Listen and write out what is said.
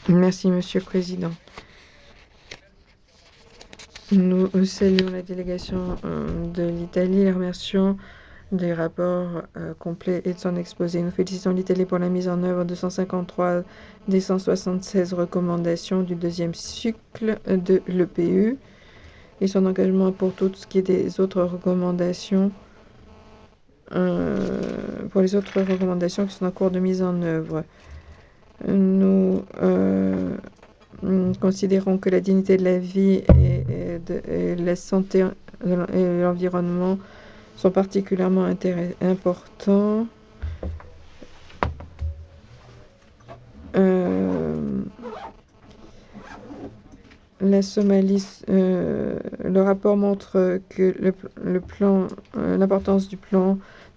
Merci, Monsieur le Président. Nous saluons la délégation de l'Italie, la remercions des rapports complets et de son exposé. Nous félicitons l'Italie pour la mise en œuvre de 153 des 176 recommandations du deuxième cycle de l'EPU et son engagement pour tout ce qui est des autres recommandations, pour les autres recommandations qui sont en cours de mise en œuvre. Nous considérons que la dignité de la vie et la santé et l'environnement sont particulièrement importants. La Somalie, le rapport montre que l'importance du plan